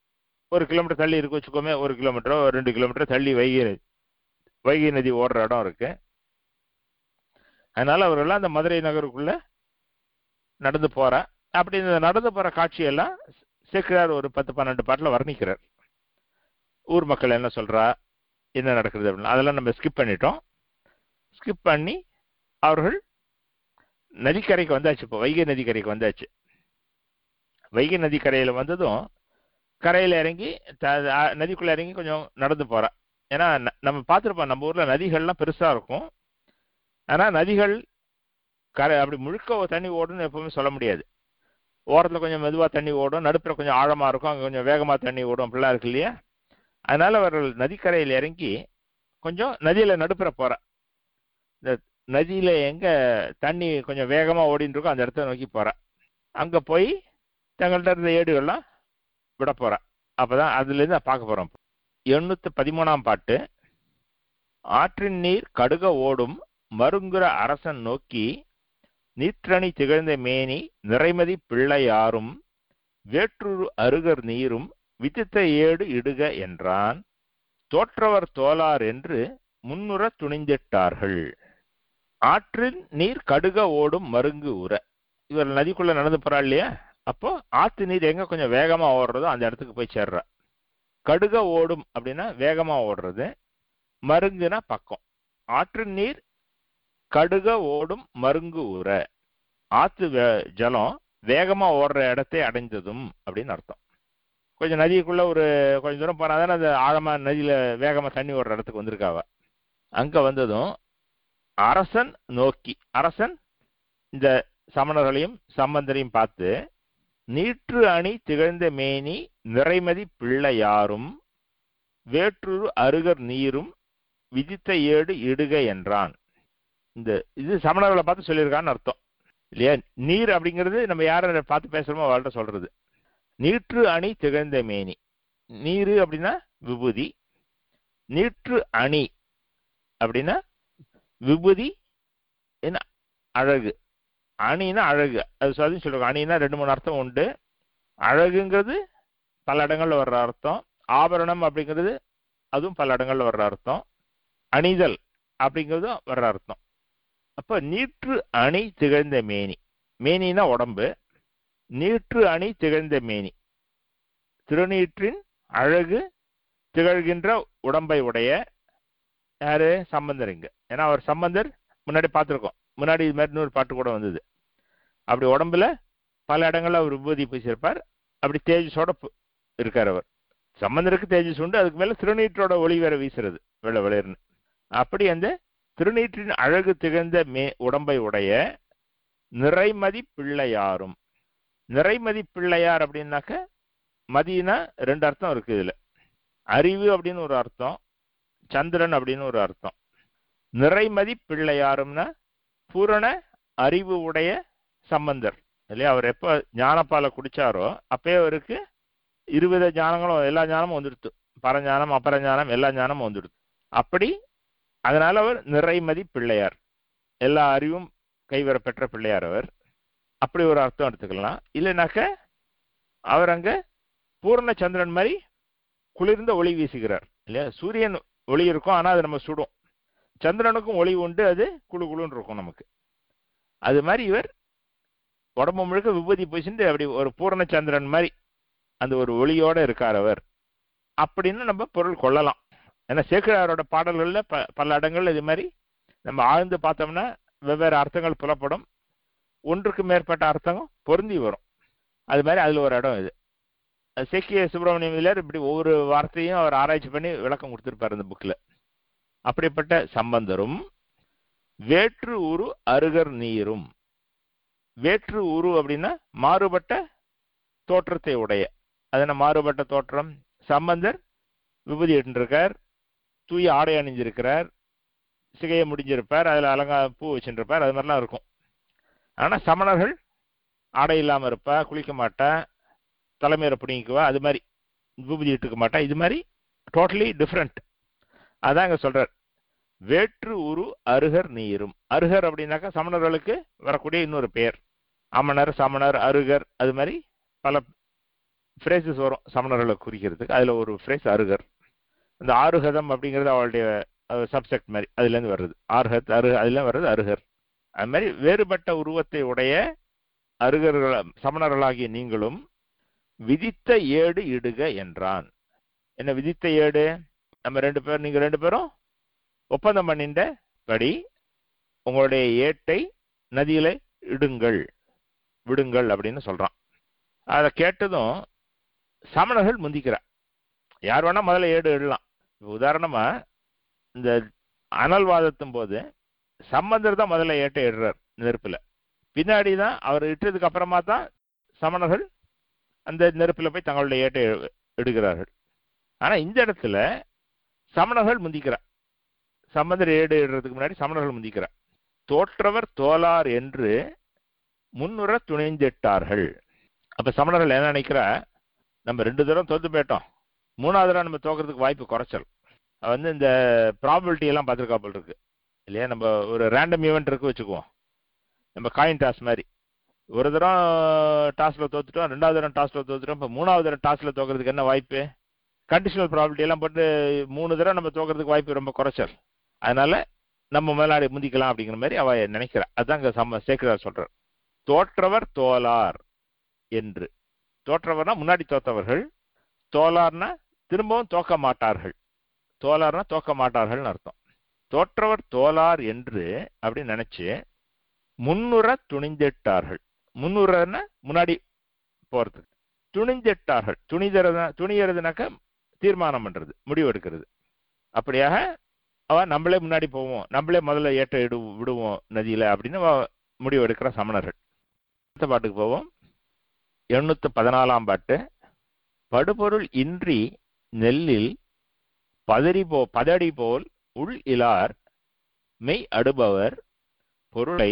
ஒரு கிலோமீட்டர் தள்ளி இருக்கு வச்சுக்கோமே, ஒரு கிலோமீட்டரோ ரெண்டு கிலோமீட்டர் தள்ளி வைகை நதி வைகை நதி ஓடுற இடம் இருக்கு. அதனால அவரெல்லாம் அந்த மதுரை நகருக்குள்ள நடந்து போற. அப்படி இந்த நடந்து போற காட்சியெல்லாம் சேக்கிழார் ஒரு பத்து பன்னெண்டு பாட்டுல வர்ணிக்கிறார். ஊர் மக்கள் என்ன சொல்றா, என்ன நடக்குது அப்படின்னு அதெல்லாம் நம்ம ஸ்கிப் பண்ணிட்டோம். ஸ்கிப் பண்ணி அவர்கள் நதிக்கரைக்கு வந்தாச்சு. இப்போ வைகை நதிக்கரைக்கு வந்தாச்சு. வைகை நதிக்கரையில வந்ததும் கரையில இறங்கி நதிக்குள்ள இறங்கி கொஞ்சம் நடந்து போறா. ஏன்னா நம்ம பார்த்துருப்போம், நம்ம ஊர்ல நதிகள்லாம் பெருசா இருக்கும். ஆனா நதிகள் கரை அப்படி முழுக்க தண்ணி ஓடுன்னு எப்பவுமே சொல்ல முடியாது. ஓரத்துல கொஞ்சம் மெதுவா தண்ணி ஓடும், நடுப்புற கொஞ்சம் ஆழமா இருக்கும், அங்க கொஞ்சம் வேகமா தண்ணி ஓடும், அப்படிலாம் இருக்கு இல்லையா. அதனால அவர்கள் நதிக்கரையில் இறங்கி கொஞ்சம் நதியில நடுப்புற போற இந்த நதியில எங்க தண்ணி கொஞ்சம் வேகமா ஓடின்னு இருக்கோ அந்த இடத்த நோக்கி போற. அங்க போய் தங்கள்கிட்ட இருந்த ஏடுகள்லாம் விட போற. அப்பதான் அதுல இருந்து பார்க்க போறோம். எண்ணூத்தி பதிமூணாம் பாட்டு. ஆற்றின் நீர் கடுக ஓடும் மருங்குற அரசன் நோக்கி நீற்றணி திகழ்ந்த மேனி நிறைமதி பிள்ளையாரும் வேற்றுரு அருகர் நீரும் விதித்த ஏடு இடுக என்றான். தோற்றவர் தோலார் என்று முன்னுற துணிந்திட்டார்கள். ஆற்றின் நீர் கடுக ஓடும் மருங்கு உற. இவர் நதிக்குள்ள நடந்து போறா இல்லையா. அப்போ ஆத்து நீர் எங்க கொஞ்சம் வேகமா ஓடுறதோ அந்த இடத்துக்கு போய் சேர்ற. கடுக ஓடும் அப்படின்னா வேகமா ஓடுறது, மருங்குனா பக்கம். ஆற்றின் நீர் கடுக ஓடும் மருங்கு உற. ஆத்து ஜலம் வேகமா ஓடுற இடத்தை அடைந்ததும் அப்படின்னு அர்த்தம். கொஞ்சம் நதிக்குள்ள ஒரு கொஞ்சம் தூரம் போனாதானே அந்த ஆழமா நதியில வேகமா தண்ணி ஓடுற இடத்துக்கு வந்திருக்காவ. அங்க வந்ததும் அரசன் நோக்கி, அரசன் இந்த சமணர்களையும் சம்பந்தரையும் பார்த்து நீற்று அணி திகழ்ந்த மேனி நிறைமதி பிள்ளையாரும் வேற்று அருகர் நீரும் விதித்த ஏடு இடுக என்றான். இந்த இது சமணர்களை பார்த்து சொல்லியிருக்கான்னு அர்த்தம் இல்லையா. நீர் அப்படிங்கிறது நம்ம யாரை பார்த்து பேசுறோமோ அவள்கிட்ட சொல்றது. நீற்று அணி திகழ்ந்த மேனி, நீரு அப்படின்னா விபூதி, நீற்று அணி அப்படின்னா விபூதி என்ன அழகு. அணினா அழகு, அது சொல்லி சொல்லுவாங்க. அணினா ரெண்டு மூணு அர்த்தம் உண்டு. அழகுங்கிறது பல இடங்கள்ல வர்ற அர்த்தம், ஆபரணம் அப்படிங்கிறது அதுவும் பல இடங்கள்ல வர்ற அர்த்தம், அணிதல் அப்படிங்கிறதும் வர்ற அர்த்தம். அப்ப நீற்று அணி திகழ்ந்த மேனி, மேனினா உடம்பு, நீற்று அணி திகழ்ந்த மேனி திருநீற்றின் அழகு திகழ்கின்ற உடம்பை உடைய யாரு சம்பந்தருங்க. ஏன்னா அவர் சம்பந்தர் முன்னாடி பார்த்துருக்கோம், முன்னாடி இது மாதிரி இன்னொரு பாட்டு கூட வந்தது. அப்படி உடம்புல பல இடங்கள்ல அவர் விபூதி பூசியிருப்பார். அப்படி தேஜஸோட இருக்கார் அவர். சம்பந்தருக்கு தேஜஸ் உண்டு, அதுக்கு மேல திருநீற்றோட ஒளி வேற வீசுறது வெள்ள வெளிர்னு. அப்படி அந்த திருநீற்றின் அழகு திகழ்ந்த மே உடம்பை உடைய நிறைமதி பிள்ளையாரும். நிறைமதி பிள்ளையார் அப்படின்னாக்க மதினா ரெண்டு அர்த்தம் இருக்கு இதுல. அறிவு அப்படின்னு ஒரு அர்த்தம், சந்திரன் அப்படின்னு ஒரு அர்த்தம். நிறைமதி பிள்ளையாரும்னா பூரண அறிவு உடைய சம்பந்தர் இல்லையா. அவர் எப்போ ஞானப்பாலை குடிச்சாரோ அப்பயே அவருக்கு இருவித ஞானங்களும் எல்லா ஞானமும் வந்துடுத்து. பரஞானம் அபரஞானம் எல்லா ஞானமும் வந்துடுது. அப்படி அதனால அவர் நிறைமதி பிள்ளையார், எல்லா அறிவும் கைவர பெற்ற பிள்ளையார் அவர். அப்படி ஒரு அர்த்தம் எடுத்துக்கலாம். இல்லைனாக்க அவர் அங்க பூர்ண சந்திரன் மாதிரி குளிர்ந்த ஒளி வீசுகிறார் இல்லையா. சூரியன் ஒளி இருக்கும், ஆனா அது நம்ம சுடும். சந்திரனுக்கும் ஒளி உண்டு, அது குழு குழுன்னு இருக்கும் நமக்கு. அது மாதிரி இவர் உடம்பு முழுக்க விபூதி பூசிட்டு அப்படி ஒரு பூரண சந்திரன் மாதிரி அந்த ஒரு ஒளியோட இருக்கார் அவர் அப்படின்னு நம்ம பொருள் கொள்ளலாம். ஏன்னா சேக்கிழாரோட பாடல்கள்ல ப பல இடங்கள்ல இது மாதிரி நம்ம ஆழ்ந்து பார்த்தோம்னா வெவ்வேறு அர்த்தங்கள் புலப்படும். ஒன்றுக்கு மேற்பட்ட அர்த்தம் பொருந்தி வரும். அது மாதிரி அதுல ஒரு இடம் இது. சேக்கிய சுப்பிரமணியம் இப்படி ஒவ்வொரு வார்த்தையும் அவர் ஆராய்ச்சி பண்ணி விளக்கம் கொடுத்திருப்பார் இந்த புக்ல. அப்படிப்பட்ட சம்பந்தரும் வேற்று உரு அருகர் நீரும். வேற்று உரு அப்படின்னா மாறுபட்ட தோற்றத்தை உடைய. அதன மாறுபட்ட தோற்றம். சம்பந்தர் விபூதி இருக்கார், தூய ஆடை அணிஞ்சிருக்கிறார், சிகையை முடிஞ்சிருப்பார், அதுல அலங்கா பூ வச்சுருப்பார், அது மாதிரிலாம் இருக்கும். ஆனா சமணர்கள் ஆடை இல்லாம இருப்பா, குளிக்க மாட்டா, தலைமையில பிடிக்குவா, அது மாதிரி விபூதி இட்டுக்க மாட்டா. இது மாதிரி டோட்டலி டிஃப்ரெண்ட். அதான் இங்க சொல்றார். வேற்று உரு அருகர் நீரும். அருகர் அப்படின்னாக்கா சமணர்களுக்கு வரக்கூடிய இன்னொரு பெயர். அமணர், சமணர், அருகர், அது மாதிரி பல ஃப்ரேசஸ் வரும் சமணர்களை குறிக்கிறதுக்கு. அதுல ஒரு ஃப்ரேஸ் அருகர். இந்த ஆருகதம் அப்படிங்கிறது அவளுடைய சப்செக்ட் மாதிரி, அதுல இருந்து வர்றது. ஆர்ஹத் அரு அதுல வர்றது அருகர். அது மாதிரி வேறுபட்ட உருவத்தை உடைய அருகர்கள் சமணர்களாகிய நீங்களும் விதித்த ஏடு இடுக என்றான். என்ன விதித்த ஏடு? நம்ம ரெண்டு பேரும் நீங்க ரெண்டு பேரும் ஒப்பந்தம் பண்ணிட்ட படி உங்களுடைய ஏட்டை நதியில இடுங்கள், விடுங்கள் அப்படின்னு சொல்றான். அதை கேட்டதும் சமணர்கள் முந்திக்கிறார். யார் வேணா முதல்ல ஏடு இடலாம். உதாரணமா இந்த அனல்வாதத்தும் போது சம்பந்தர் தான் முதல்ல ஏட்டை இடுறார் நெருப்புல. பின்னாடி தான் அவர் இட்டதுக்கு அப்புறமா தான் சமணர்கள் அந்த நெருப்புல போய் தங்களுடைய ஏட்டை இடுகிறார்கள். ஆனா இந்த இடத்துல சமணர்கள் முந்திக்கிறார். சம்பந்தர் ஏடு இடுறதுக்கு முன்னாடி சமணர்கள் முந்திக்கிறார். தோற்றவர் தோலார் என்று முன்னுற துணிந்திட்டார்கள். அப்ப சமணர்கள் என்ன நினைக்கிறா, நம்ம ரெண்டு தடவை தோத்து போயிட்டோம், மூணாவது தடவை நம்ம தோக்கிறதுக்கு வாய்ப்பு குறைச்சல். வந்து இந்த ப்ராபபிலிட்டி எல்லாம் பார்த்துருக்காப்பல் இருக்கு இல்லையா? நம்ம ஒரு ரேண்டம் ஈவெண்ட் இருக்கு வச்சுக்குவோம். நம்ம காயின் டாஸ் மாதிரி ஒரு தரம் டாஸ்ல தோத்துட்டோம், ரெண்டாவது தரம் டாஸ்ல தோத்துட்டோம், இப்போ மூணாவது தரம் டாஸ்ல தோக்கிறதுக்கு என்ன வாய்ப்பு? கண்டிஷனல் ப்ராபபிலிட்டி எல்லாம் போட்டு மூணு தடவை நம்ம தோக்கிறதுக்கு வாய்ப்பு ரொம்ப குறைச்சல். அதனால நம்ம மேலாடி முந்திக்கலாம் அப்படிங்கிற மாதிரி அவ நினைக்கிறா. அதுதான் சம்ம சேக்கிரார் சொல்றார். தோற்றவர் தோலார் என்று. தோற்றவர்னா முன்னாடி தோத்தவர்கள், தோலார்னா திரும்பவும் தோக்க மாட்டார்கள். தோலார்னா தோக்க மாட்டார்கள் அர்த்தம். தோற்றவர் தோலார் என்று அப்படின்னு நினைச்சு முன்னுற துணிந்திட்டார்கள். முன்னுறன்னா முன்னாடி போறதுக்கு, துணிந்திட்டார்கள். துணிதறத துணியறதுனாக்க தீர்மானம் பண்றது, முடிவு எடுக்கிறது. அப்படியாக அவ நம்மளே முன்னாடி போவோம், நம்மளே முதல்ல ஏற்ற இடு விடுவோம் நதியில அப்படின்னு முடிவு எடுக்கிற சமணர்கள். அடுத்த பாட்டுக்கு போவோம். எண்ணூத்தி பதினாலாம் பாட்டு. படுபொருள் இன்றி நெல்லில் பதறி போ பதடி போல் உள் இலார் மெய் அடுபவர் பொருளை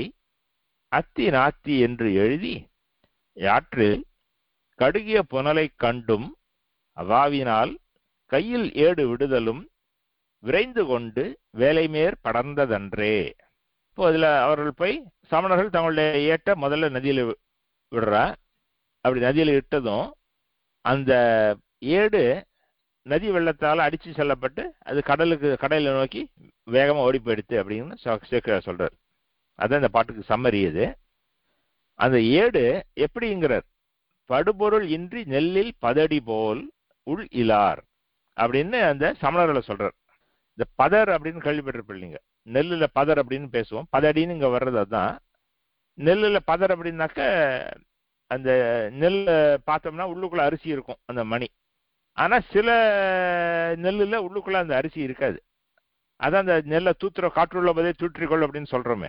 அத்தி நாத்தி என்று எழுதி யாற்றில் கடுகிய புனலை கண்டும் அவாவினால் கையில் ஏடு விடுதலும் விரைந்து கொண்டு வேலைமேற் படர்ந்ததன்றே. இப்போ அதுல அவர்கள் போய் சமணர்கள் தங்களுடைய ஏட்ட முதல்ல நதியில விடுறா. அப்படி நதியில இட்டதும் அந்த ஏடு நதி வெள்ளத்தால் அடிச்சு செல்லப்பட்டு அது கடலுக்கு கடலை நோக்கி வேகமா ஓடி போயிடுத்து அப்படின்னு சேக்கிரார் சொல்றார். அதான் இந்த பாட்டுக்கு சம்மரி. அது அந்த ஏடு எப்படிங்கிறார், படுபொருள் இன்றி நெல்லில் பதடி போல் உள் இலார் அப்படின்னு அந்த சமணர்களை சொல்றார். இந்த பதர் அப்படின்னு கேள்விப்பட்டிருப்பீங்க. நெல்லுல பதர் அப்படின்னு பேசுவோம், பதடின்னு இங்க வர்றது. அதுதான் நெல்லுல பதர் அப்படின்னாக்க அந்த நெல்ல பார்த்தோம்னா உள்ளுக்குள்ள அரிசி இருக்கும் அந்த மணி. ஆனா சில நெல்லுல உள்ளுக்குள்ள அந்த அரிசி இருக்காது. அதான் அந்த நெல்லை தூத்துற காற்றுள்ள போதே தூற்றிக்கொள் அப்படின்னு சொல்றோமே.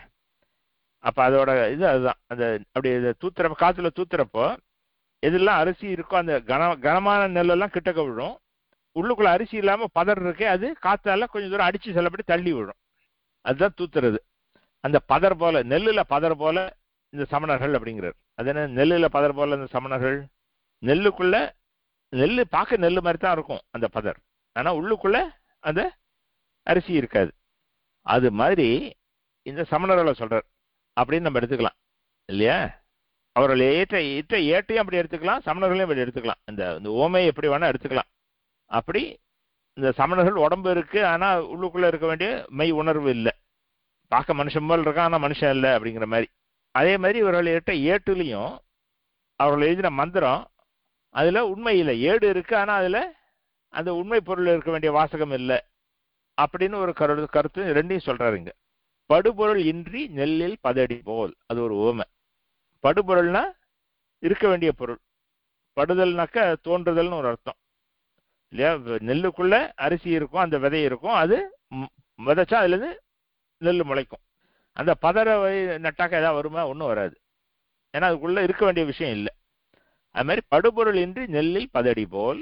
அப்ப அதோட இது அதுதான். அந்த அப்படி தூத்துற காத்துல தூத்துறப்போ எதெல்லாம் அரிசி இருக்கோ அந்த கன கனமான நெல்லெல்லாம் கிட்டக்க விழும். உள்ளுக்குள்ள அரிசி இல்லாம பதர் இருக்கே, அது காத்தால கொஞ்சம் தூரம் அடிச்சு செல்லப்படி தள்ளி விடும். அதுதான் தூத்துறது. அந்த பதர் போல நெல்லுல பதர் போல இந்த சமணர்கள் அப்படிங்கிறார். அது என்ன நெல்லுல பதர் போல இந்த சமணர்கள்? நெல்லுக்குள்ள நெல்லு பார்க்க நெல்லு மாதிரி தான் இருக்கும் அந்த பதர், ஆனா உள்ளுக்குள்ள அந்த அரிசி இருக்காது. அது மாதிரி இந்த சமணர்களை சொல்றார் அப்படின்னு நம்ம எடுத்துக்கலாம் இல்லையா? அவர்கள் ஏற்ற ஏற்ற ஏட்டையும் அப்படி எடுத்துக்கலாம், சமணர்களையும் அப்படி எடுத்துக்கலாம். இந்த ஓமையை எப்படி வேணா எடுத்துக்கலாம். அப்படி இந்த சமணர்கள் உடம்பு இருக்கு, ஆனா உள்ளுக்குள்ள இருக்க வேண்டிய மெய் உணர்வு இல்லை. பார்க்க மனுஷன் போல் இருக்கான், ஆனா மனுஷன் இல்லை அப்படிங்கிற மாதிரி. அதே மாதிரி இவர்கள் ஏற்ற ஏட்டுலையும் அவர்கள் எழுதின மந்திரம் அதுல உண்மை இல்லை, ஏடு இருக்கு, ஆனா அதுல அந்த உண்மை பொருள் இருக்க வேண்டிய வாசகம் இல்லை அப்படின்னு ஒரு கரு கருத்து ரெண்டையும் சொல்றாருங்க. படுபொருள் இன்றி நெல்லில் பதடி போல், அது ஒரு ஓமை. படுபொருள்னா இருக்க வேண்டிய பொருள், படுதல்னாக்க தோன்றுதல்னு ஒரு அர்த்தம் இல்லையா? நெல்லுக்குள்ள அரிசி இருக்கும், அந்த விதை இருக்கும், அது விதைச்சா அதுல இருந்து நெல் முளைக்கும். அந்த பதரை நட்டாக்க ஏதாவது வருமா? ஒன்றும் வராது, ஏன்னா அதுக்குள்ள இருக்க வேண்டிய விஷயம் இல்லை. அது மாதிரி படுபொருள் இன்றி நெல்லில் பதடி போல்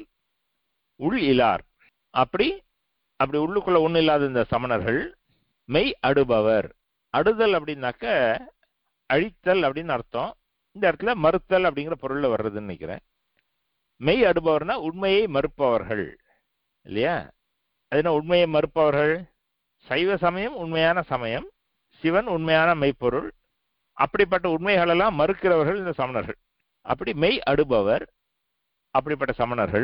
உள் இலார். அப்படி அப்படி உள்ளுக்குள்ள ஒன்றும் இல்லாத இந்த சமணர்கள் மெய் அடுபவர். அடுதல் அப்படின்னாக்க அழித்தல் அப்படின்னு அர்த்தம். இந்த இடத்துல மறுத்தல் அப்படிங்கிற பொருள்ல வர்றதுன்னு நினைக்கிறேன். மெய் அடுபவர்னா உண்மையை மறுப்பவர்கள் இல்லையா? அது என்ன உண்மையை மறுப்பவர்கள்? சைவ சமயம் உண்மையான சமயம், சிவன் உண்மையான மெய்ப்பொருள். அப்படிப்பட்ட உண்மைகளெல்லாம் மறுக்கிறவர்கள் இந்த சமணர்கள். அப்படி மெய் அடுபவர் அப்படிப்பட்ட சமணர்கள்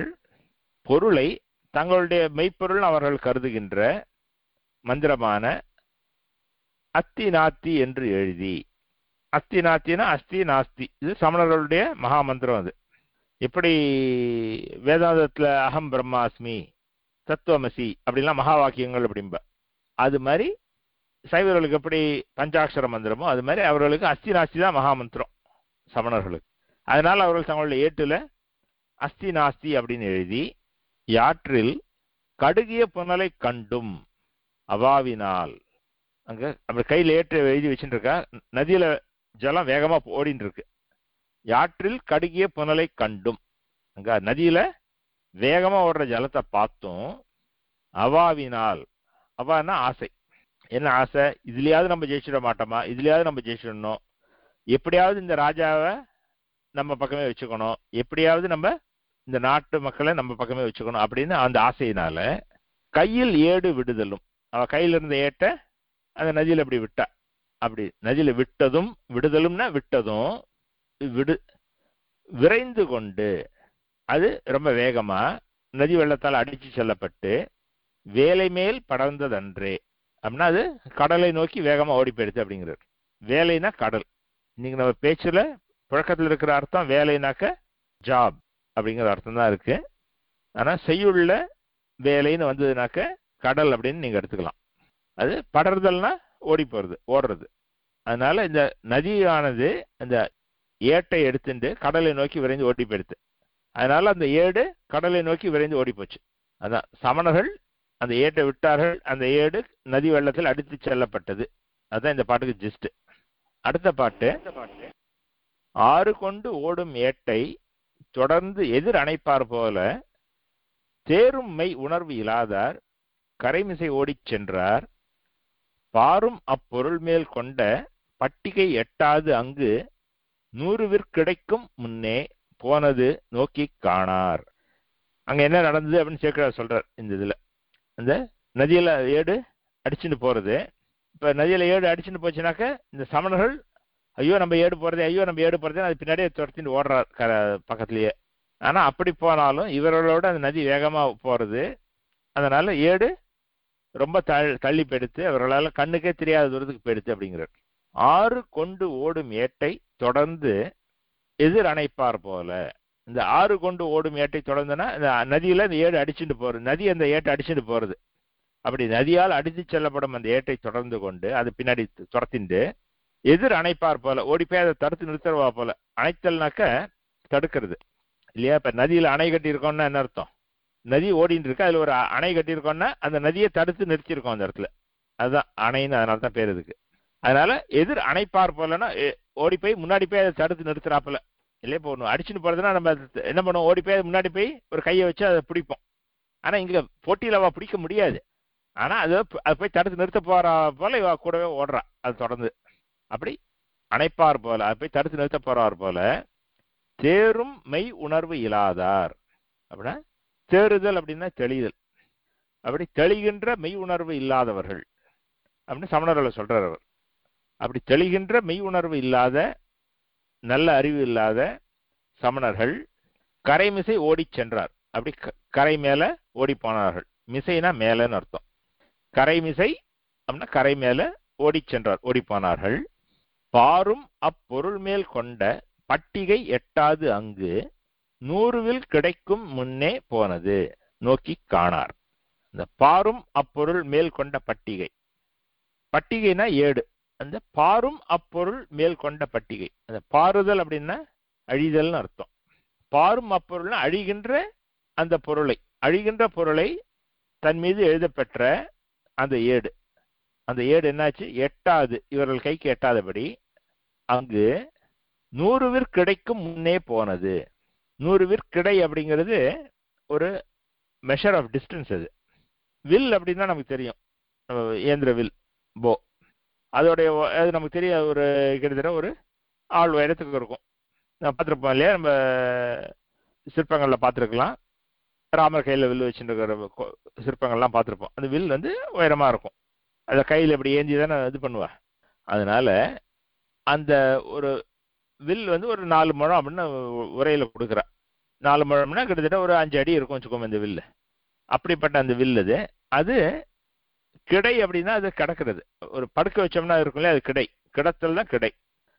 பொருளை தங்களுடைய மெய்ப்பொருள் அவர்கள் கருதுகின்ற மந்திரமான அத்தி நாத்தி என்று எழுதி. அஸ்தி நாஸ்தினா அஸ்தி நாஸ்தி, இது சமணர்களுடைய மகாமந்திரம். அது எப்படி வேதாந்தத்தில் அகம் பிரம்மாஸ்மி, தத்துவமசி அப்படின்லாம் மகா வாக்கியங்கள் அப்படிம்ப, அது மாதிரி சைவர்களுக்கு எப்படி பஞ்சாட்சர மந்திரமோ அது மாதிரி அவர்களுக்கு அஸ்தி நாஸ்தி தான் மகாமந்திரம் சமணர்களுக்கு. அதனால் அவர்கள் தங்களுடைய ஏட்டுல அஸ்தி நாஸ்தி அப்படின்னு எழுதி, யாற்றில் கடுகிய புனலை கண்டும் அவாவினால், அங்க அப்படி கையில் ஏற்று எழுதி வச்சுட்டு இருக்கா, நதியில ஜலம் வேகமா ஓடின்னு இருக்கு. யாற்றில் கடுகிய புனலை கண்டும், அங்க நதியில வேகமா ஓடுற ஜலத்தை பார்த்தும், அவாவினால், அவான்னா ஆசை. என்ன ஆசை? இதுலயாவது நம்ம ஜெயிச்சிட மாட்டோமா, இதுலயாவது நம்ம ஜெயிச்சிடணும், எப்படியாவது இந்த ராஜாவை நம்ம பக்கமே வச்சுக்கணும், எப்படியாவது நம்ம இந்த நாட்டு மக்களை நம்ம பக்கமே வச்சுக்கணும் அப்படின்னு அந்த ஆசையினால கையில் ஏடு விடுதலும், அவ கையில இருந்த ஏட்ட அந்த நதியில அப்படி விட்டா. அப்படி நதியில விட்டதும், விடுதலும்னா விட்டதும், விடு விரைந்து கொண்டு, அது ரொம்ப வேகமா நதி வெள்ளத்தால் அடிச்சு செல்லப்பட்டு வேலை மேல் படர்ந்ததன்றே அப்படின்னா அது கடலை நோக்கி வேகமா ஓடி போயிடுது அப்படிங்கிறார். வேலைனா கடல். இன்னைக்கு நம்ம பேச்சுல புழக்கத்தில் இருக்கிற அர்த்தம் வேலைனாக்க ஜாப் அப்படிங்கிற அர்த்தம் தான் இருக்கு. ஆனா செய்யுள்ள வேலைன்னு வந்ததுனாக்க கடல் அப்படின்னு நீங்க எடுத்துக்கலாம். அது படர்தல்னா ஓடி போறது, ஓடுறது. அதனால இந்த நதியானது அந்த ஏட்டை எடுத்துட்டு கடலை நோக்கி விரைந்து ஓடி போயிடுது. அதனால அந்த ஏடு கடலை நோக்கி விரைந்து ஓடி போச்சு. அதான் சமணர்கள் அந்த ஏட்டை விட்டார்கள், அந்த ஏடு நதி வெள்ளத்தில் அடித்து செல்லப்பட்டது. அதுதான் இந்த பாட்டுக்கு ஜிஸ்ட். அடுத்த பாட்டு, ஆறு கொண்டு ஓடும் ஏட்டை தொடர்ந்து எதிர் அணைப்பார் போல தேரும் மெய் உணர்வு இல்லாதார் கரைமிசை ஓடிச் சென்றார், பாரும் அப்பொருள் மேல் கொண்ட பட்டிகை எட்டாது அங்கு நூறுவிற்கிடைக்கும் முன்னே போனது நோக்கி காணார். அங்க என்ன நடந்தது அப்படின்னு சேக்கிழார் சொல்றார். இந்த இதுல அந்த நதியில ஏடு அடிச்சுட்டு போறது, இப்ப நதியில ஏடு அடிச்சுட்டு போச்சுனாக்க இந்த சமணர்கள் ஐயோ நம்ம ஏடு போறதே, ஐயோ நம்ம ஏடு போறதே, அது பின்னாடியே துரத்திட்டு ஓடுறார் க பக்கத்திலேயே. ஆனா அப்படி போனாலும் இவர்களோட அந்த நதி வேகமா போறது, அதனால ஏடு ரொம்ப தள்ளி போயிடுத்து, அவர்களால கண்ணுக்கே தெரியாத தூரத்துக்கு போயிடுத்து அப்படிங்கிறார். ஆறு கொண்டு ஓடும் ஏட்டை தொடர்ந்து எதிர் அணைப்பார் போல, இந்த ஆறு கொண்டு ஓடும் ஏட்டை தொடர்ந்துன்னா இந்த நதியில இந்த ஏடு அடிச்சுட்டு போறது, நதி அந்த ஏட்டை அடிச்சுட்டு போறது. அப்படி நதியால் அடித்து செல்லப்படும் அந்த ஏட்டை தொடர்ந்து கொண்டு அது பின்னாடி துரத்திண்டு எதிர் அணைப்பார் போல, ஓடி போய் அதை தடுத்து நிறுத்துறவா போல. அணைத்தல்னாக்க தடுக்கிறது இல்லையா? இப்ப நதியில அணை கட்டி இருக்கோம்னா என்ன அர்த்தம்? நதி ஓடிட்டு இருக்கு, அதுல ஒரு அணை கட்டியிருக்கோம்னா அந்த நதியை தடுத்து நிறுத்திருக்கோம் அந்த இடத்துல, அதுதான் அணைன்னு அதனால தான் பேர் இதுக்கு. அதனால எதிர் அணைப்பார் போலன்னா ஓடி போய் முன்னாடி போய் அதை தடுத்து நிறுத்துறாப்புல இல்லையா? இப்போ ஒன்று அடிச்சுட்டு போறதுன்னா நம்ம என்ன பண்ணுவோம், ஓடி போய் முன்னாடி போய் ஒரு கையை வச்சு அதை பிடிப்போம். ஆனா இங்க போட்டியில அவ பிடிக்க முடியாது, ஆனா அது அதை போய் தடுத்து நிறுத்த போற போல இவ கூடவே ஓடுறா அது தொடர்ந்து. அப்படி அணைப்பார் போல, அதை போய் தடுத்து நிறுத்த போறார் போல தேரும் மெய் உணர்வு இல்லாதார். அப்படின்னா தேறுதல் அப்படின்னா தெளிதல், அப்படி தெளிகின்ற மெய் உணர்வு இல்லாதவர்கள் அப்படின்னு சமணர்களை சொல்றார் அவர். அப்படி தெளிகின்ற மெய் உணர்வு இல்லாத, நல்ல அறிவு இல்லாத சமணர்கள் கரைமிசை ஓடி சென்றார். அப்படி கரை மேல ஓடி போனார்கள். மிசைனா மேலன்னு அர்த்தம். கரைமிசை அப்படின்னா கரை மேல ஓடி சென்றார், ஓடி போனார்கள். பாரும் அப்பொருள் மேல் கொண்ட பட்டிகை எட்டாது அங்கு நூறுவில் கிடைக்கும் முன்னே போனது நோக்கி காணார். இந்த பாரும் அப்பொருள் மேல் கொண்ட பட்டிகை, பட்டிகைனா ஏடு, அந்த பாரும் அப்பொருள் மேல் கொண்ட பட்டிகை, அந்த பாறுதல் அப்படின்னா அழிதல்னு அர்த்தம். பாரும் அப்பொருள்னா அழிகின்ற அந்த பொருளை, அழிகின்ற பொருளை தன் மீது எழுதப்பெற்ற அந்த ஏடு. அந்த ஏடு என்னாச்சு? எட்டாது, இவர்கள் கைக்கு எட்டாதபடி அங்கு நூறுவிற்கிடைக்கும் முன்னே போனது. நூறுவிற்கிடை அப்படிங்கிறது ஒரு மெஷர் ஆஃப் டிஸ்டன்ஸ். அது வில் அப்படின்னா நமக்கு தெரியும், இயந்திர வில் போ, அதோடைய அது நமக்கு தெரிய ஒரு கிட்டத்தட்ட ஒரு ஆள் உயரத்துக்கு இருக்கும். நம்ம பார்த்துருப்போம் இல்லையா? நம்ம சிற்பங்களில் பார்த்துருக்கலாம், ராமர் கையில் வில் வச்சுட்டு இருக்கிற சிற்பங்கள்லாம் பார்த்துருப்போம். அந்த வில் வந்து உயரமாக இருக்கும், அதை கையில் எப்படி ஏந்தி தானே இது பண்ணுவா. அதனால அந்த ஒரு வில் வந்து ஒரு நாலு முழம் அப்படின்னு உரையில் கொடுக்குறா. நாலு முழம்னா கிட்டத்தட்ட ஒரு அஞ்சு அடி இருக்கும் வச்சுக்கோங்க இந்த வில்லு. அப்படிப்பட்ட அந்த வில் அது அது கிடை அப்படின்னா அது கிடக்கிறது. ஒரு படுக்க வச்சோம்னா இருக்குல்ல, அது கிடை, கிடத்தல் தான் கிடை.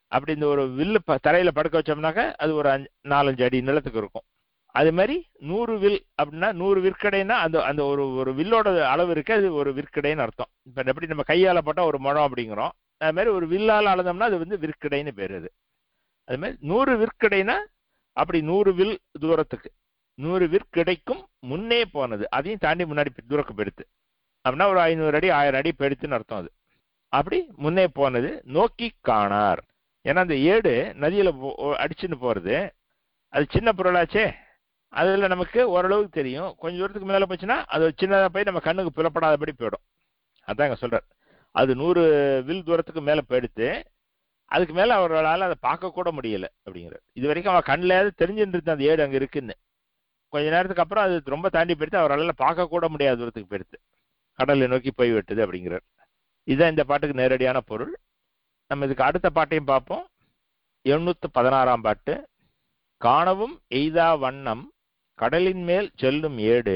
அப்படி இந்த ஒரு வில்லு தரையில படுக்க வச்சோம்னாக்க அது ஒரு அஞ்சு நாலஞ்சு அடி நிலத்துக்கு இருக்கும். அது மாதிரி நூறு வில் அப்படின்னா நூறு விற்கடைன்னா அந்த அந்த ஒரு ஒரு வில்லோட அளவு இருக்கு, அது ஒரு விற்கடைன்னு அர்த்தம். இப்போ எப்படி நம்ம கையால் போட்டால் ஒரு முழம் அப்படிங்கிறோம், அது மாதிரி ஒரு வில்லால் அளந்தோம்னா அது வந்து விற்கடைன்னு பேர். அது அது மாதிரி நூறு விற்கடைனா அப்படி நூறு வில் தூரத்துக்கு, நூறு விற்கிடைக்கும் முன்னே போனது, அதையும் தாண்டி முன்னாடி தூரக்கு பெடுத்து அப்படின்னா ஒரு ஐநூறு அடி ஆயிரம் அடி பெடுத்துன்னு அர்த்தம். அது அப்படி முன்னே போனது நோக்கி காணார். ஏன்னா அந்த ஏடு நதியில அடிச்சுன்னு போறது அது சின்ன பொருளாச்சே, அதுல நமக்கு ஓரளவுக்கு தெரியும். கொஞ்சம் தூரத்துக்கு மேல போச்சுன்னா அது சின்னதாக போய் நம்ம கண்ணுக்கு புலப்படாதபடி போயிடும். அதாங்க சொல்றார். அது நூறு வில் தூரத்துக்கு மேல போயிடுத்து, அதுக்கு மேல அவர்களால் அதை பார்க்க கூட முடியல அப்படிங்கிறார். இது வரைக்கும் அவன் கண்ணில் தெரிஞ்சுட்டு இருந்த அந்த ஏடு அங்க இருக்குன்னு, கொஞ்ச நேரத்துக்கு அப்புறம் அது ரொம்ப தாண்டி போயிடுத்து, அவரால் பார்க்க கூட முடியாத தூரத்துக்கு போயிடுத்து, கடலை நோக்கி போய் விட்டுது அப்படிங்கிறார். இதுதான் இந்த பாட்டுக்கு நேரடியான பொருள். நம்ம இதுக்கு அடுத்த பாட்டையும் பார்ப்போம். எண்ணூத்து பதினாறாம் பாட்டு. காணவும் எய்தா வண்ணம் கடலின் மேல் செல்லும் ஏடு,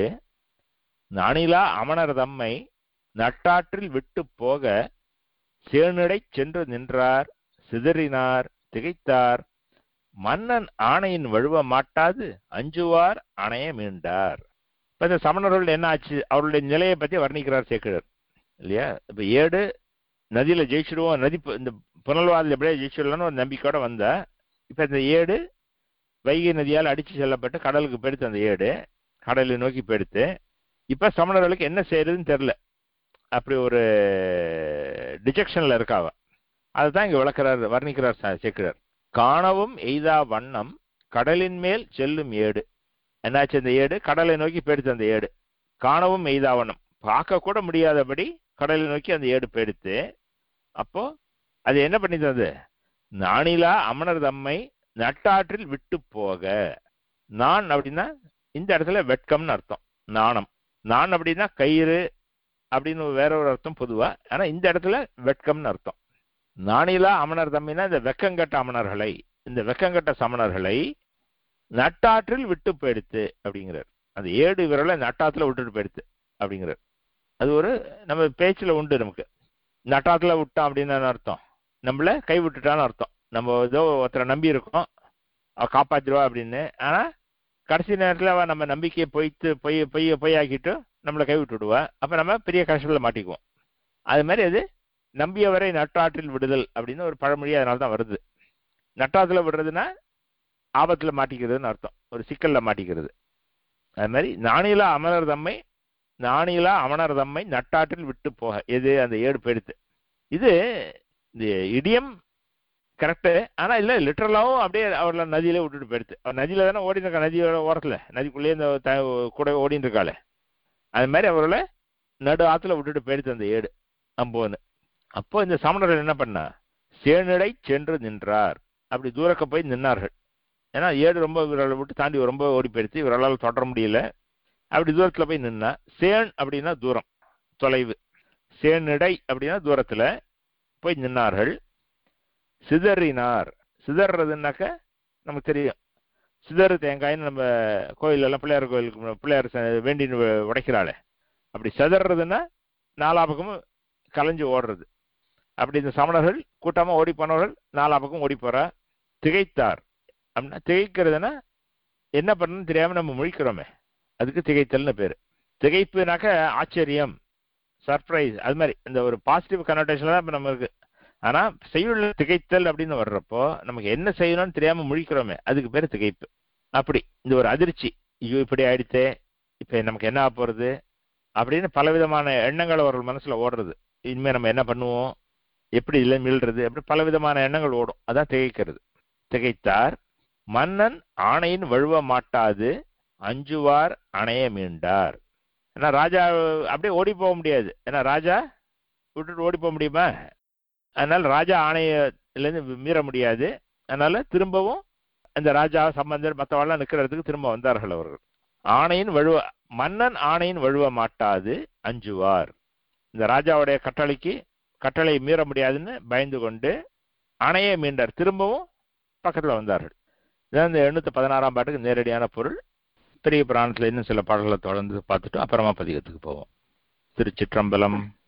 நானிலா அமணர் தம்மை நட்டாற்றில் விட்டு போக சேனிடை சென்று நின்றார் சிதறினார் திகைத்தார், மன்னன் ஆணையின் வழுவ மாட்டாது அஞ்சுவார் அணைய மீண்டார். இப்ப இந்த சமணர்கள் என்ன ஆச்சு, அவருடைய நிலையை பத்தி வர்ணிக்கிறார் சேக்கிழர் இல்லையா. இப்ப ஏடு நதியில ஜெயிச்சிடுவோம், நதி இந்த புனல்வாதில் எப்படியே ஜெயிச்சிடலான்னு ஒரு நம்பிக்கையோட வந்த, இப்ப இந்த ஏடு வைகை நதியால் அடிச்சு செல்லப்பட்டு கடலுக்கு போயிடுத்து. அந்த ஏடு கடலை நோக்கி போயிடுத்து. இப்ப சமணர்களுக்கு என்ன செய்யறதுன்னு தெரியல, அப்படி ஒரு டிஜெக்ஷன்ல இருக்காவ. அதுதான் இங்க விளக்கிறார், வர்ணிக்கிறார் சேக்கிழர். காணவும் எய்தா வண்ணம் கடலின் மேல் செல்லும் ஏடு. என்னாச்சு, அந்த ஏடு கடலை நோக்கி போயிடுத்து. அந்த ஏடு காணவும் எய்தா வண்ணம், பார்க்க கூட முடியாதபடி கடலை நோக்கி அந்த ஏடு போயிடுத்து. அப்போ அது என்ன பண்ணித்தது, நானிலா அமணர் தம்மை நட்டாற்றில் விட்டு போக. நான் அப்படின்னா இந்த இடத்துல வெட்கம்னு அர்த்தம், நாணம். நான் அப்படின்னா கயிறு அப்படின்னு வேற ஒரு அர்த்தம் பொதுவா, ஆனா இந்த இடத்துல வெட்கம்னு அர்த்தம். நானிலா அமணர் தம்மினா இந்த வெக்கங்கட்ட அமணர்களை, இந்த வெக்கங்கட்ட சமணர்களை நட்டாற்றில் விட்டு போயிடுத்து அப்படிங்கிறார். அந்த ஏடு விரலை நட்டாத்துல விட்டுட்டு போயிடுத்து அப்படிங்கிறார். அது ஒரு நம்ம பேச்சுல உண்டு, நமக்கு நட்டாத்துல விட்டான் அப்படின்னு அர்த்தம், நம்மள கை விட்டுட்டான்னு அர்த்தம். நம்ம ஏதோ ஒருத்தரை நம்பி இருக்கோம், அவ காப்பாற்றிடுவா அப்படின்னு, ஆனா கடைசி நேரத்தில் அவள் நம்ம நம்பிக்கையை பொய்த்து பொய் பொய்ய பொய்யாக்கிட்டு நம்மளை கை விட்டு விடுவா. அப்போ நம்ம பெரிய கஷ்டத்தில் மாட்டிக்குவோம். அது மாதிரி அது நம்பியவரை நட்டாற்றில் விடுதல் அப்படின்னு ஒரு பழமொழி அதனால தான் வருது. நட்டாத்துல விடுறதுன்னா ஆபத்தில் மாட்டிக்கிறதுன்னு அர்த்தம், ஒரு சிக்கலில் மாட்டிக்கிறது. அது மாதிரி நானிலா அமணர் தம்மை நானிலா அமணர் தம்மை நட்டாற்றில் விட்டு போக, எது அந்த ஏடு போயிடுத்து. இது இந்த இடியம் கரெக்டு, ஆனால் இல்லை லிட்டரலாகவும் அப்படியே அவர்ல நதியிலே விட்டுட்டு போயிடுது. அவர் நதியில தானே ஓடின்னு இருக்கா, நதியோட ஓரத்தில் நதிக்குள்ளேயே இந்த த கூட ஓடின்னு இருக்காளே, அது மாதிரி அவர்களை நடு ஆற்றுல விட்டுட்டு போயிடுது அந்த ஏடு அம்போன்னு. அப்போ இந்த சமணர்கள் என்ன பண்ணா, சேனிடை சென்று நின்றார், அப்படி தூரக்க போய் நின்னார்கள். ஏன்னா ஏடு ரொம்ப இவர்களை விட்டு தாண்டி ரொம்ப ஓடி போயிடுச்சு, இவரால் தொடர முடியல. அப்படி தூரத்தில் போய் நின்னா, சேன் அப்படின்னா தூரம் தொலைவு, சேனிடை அப்படின்னா தூரத்தில் போய் நின்னார்கள். சிதறினார், சிதறதுனாக்க நமக்கு தெரியும், சிதறு தேங்காய்ன்னு நம்ம கோயிலெல்லாம் பிள்ளையார் கோயிலுக்கு பிள்ளையார் வேண்டின்னு உடைக்கிறாளே, அப்படி சிதறதுன்னா நாலா பக்கமும் கலைஞ்சு ஓடுறது. அப்படி இந்த சமணர்கள் கூட்டமாக ஓடி போனவர்கள் நாலா பக்கம் ஓடி போறா. திகைத்தார் அப்படின்னா, திகைக்கிறதுனா என்ன பண்ணணும்னு தெரியாம நம்ம முழிக்கிறோமே, அதுக்கு திகைத்தல்னு பேரு. திகைப்புனாக்க ஆச்சரியம், சர்ப்ரைஸ், அது மாதிரி இந்த ஒரு பாசிட்டிவ் கனோட்டேஷன்ல தான் இப்போ நம்ம இருக்கு. ஆனா செய்யுள்ள திகைத்தல் அப்படின்னு வர்றப்போ நமக்கு என்ன செய்யணும்னு தெரியாம முழிக்கிறோமே, அதுக்கு பேரு திகைப்பு. அப்படி இந்த ஒரு அதிர்ச்சி, ஐயோ இப்படி ஆயிடுத்தே, இப்ப நமக்கு என்ன ஆக போறது அப்படின்னு பலவிதமான எண்ணங்கள் அவர்கள் மனசுல ஓடுறது. இனிமே நம்ம என்ன பண்ணுவோம், எப்படி இல்லை மீள்றது, அப்படி பலவிதமான எண்ணங்கள் ஓடும். அதான் திகைக்கிறது. திகைத்தார், மன்னன் ஆணையின் வழுவ மாட்டாது அஞ்சுவார் அணைய மீண்டார். ஏன்னா ராஜா அப்படியே ஓடி போக முடியாது, ஏன்னா ராஜா விட்டுட்டு ஓடி போக முடியுமா, அதனால ராஜா ஆணையிலேருந்து மீற முடியாது. அதனால திரும்பவும் அந்த ராஜா சம்பந்தர் மற்றவெல்லாம் நிற்கிறதுக்கு திரும்ப வந்தார்கள் அவர்கள். ஆணையின் வழுவ, மன்னன் ஆணையின் வழுவ மாட்டாது அஞ்சுவார், இந்த ராஜாவுடைய கட்டளைக்கு கட்டளை மீற முடியாதுன்னு பயந்து கொண்டு அணைய மீண்டார், திரும்பவும் பக்கத்தில் வந்தார்கள். இதான் இந்த எண்ணூத்தி பதினாறாம் பாட்டுக்கு நேரடியான பொருள். பெரிய புராணத்தில் இன்னும் சில பாடல்களை தொடர்ந்து பார்த்துட்டு அப்புறமா பதிகத்துக்கு போவோம். திருச்சிற்றம்பலம்.